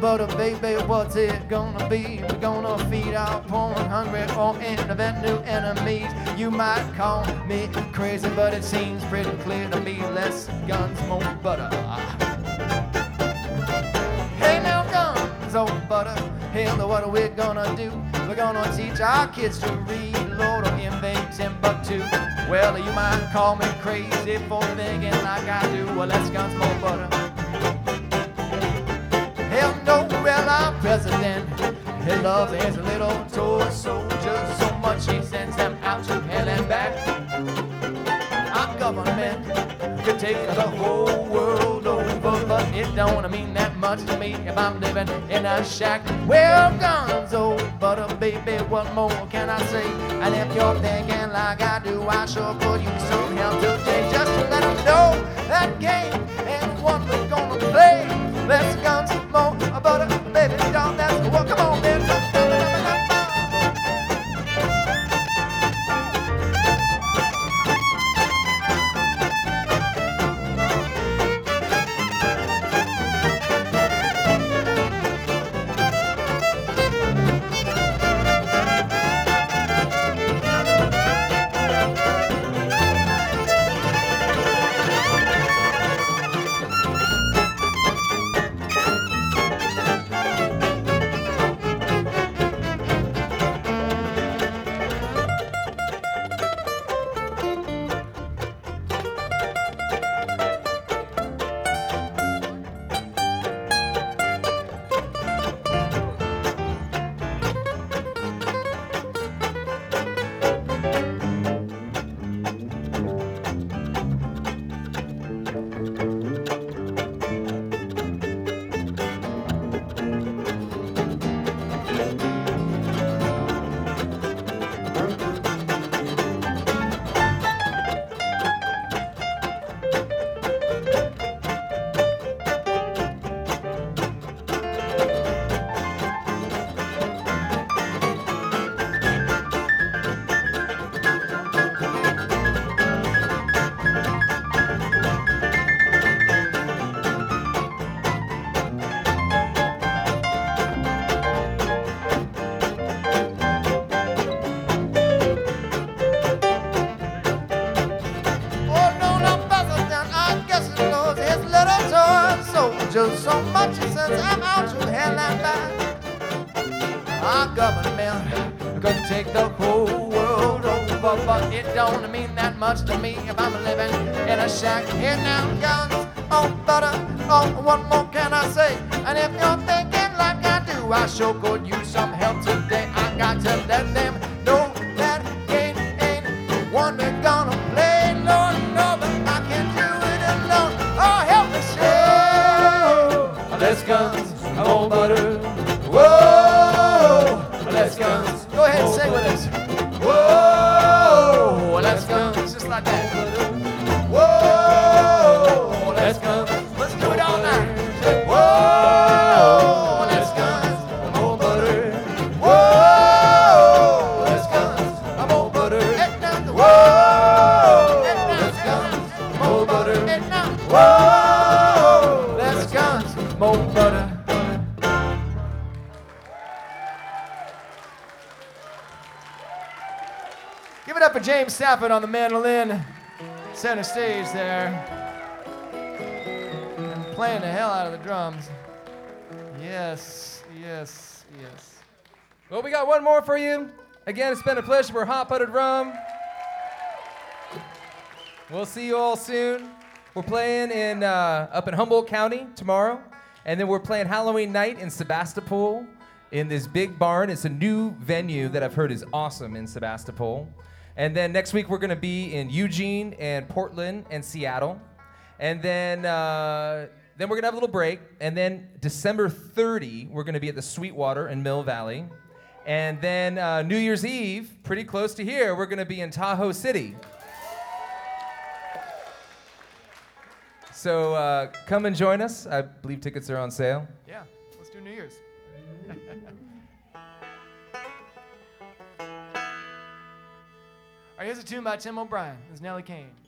butter, baby, what's it gonna be? We're gonna feed our poor and hungry or invent new enemies. You might call me crazy, but it seems pretty clear to me. Less guns, more butter. Hey now, guns, oh butter. Hell, what are we gonna do? We're gonna teach our kids to read, Lord, or invent Timbuktu. Well, you might call me crazy for thinking like I do. Well, less guns, more butter. Hell no, well, our president, he loves his little toy soldiers so much he sends them out to hell and back. Our government could take the whole world over, but it don't mean that much to me if I'm living in a shack. Well, guns, oh butter, baby, what more can I say? And if you're thinking like I do, I sure could use some help today, just to let them know that game ain't one we're gonna play. Less guns, more butter, baby, don't that's what. Come on, man. Just so much since I'm out to hell and back. Our government could take the whole world over, but it don't mean that much to me if I'm living in a shack. Here now, guns, oh butter, oh what more can I say? And if you're thinking like I do, I sure could use some help today. I got to let them know that game ain't one we're gonna play. Lord, no, but I can't do it alone. Oh, help me say. Less guns, more butter. Whoa, less guns. Go ahead and sing with us. Whoa, less guns, just like that. Whoa, less guns. Let's do it all night. Whoa, less guns, more butter. Whoa, less guns, more butter. Whoa, less guns, more butter. Whoa, less guns, more butter. Give it up for James Stafford on the mandolin, center stage there, and playing the hell out of the drums. Yes, yes, yes. Well, we got one more for you. Again, it's been a pleasure for Hot Buttered Rum. We'll see you all soon. We're playing in up in Humboldt County tomorrow, and then we're playing Halloween night in Sebastopol in this big barn. It's a new venue that I've heard is awesome in Sebastopol. And then next week we're going to be in Eugene and Portland and Seattle. And then we're going to have a little break. And then December 30, we're going to be at the Sweetwater in Mill Valley. And then New Year's Eve, pretty close to here, we're going to be in Tahoe City. So come and join us. I believe tickets are on sale. Yeah, let's do New Year's. All right, here's a tune by Tim O'Brien. This is Nellie Kane.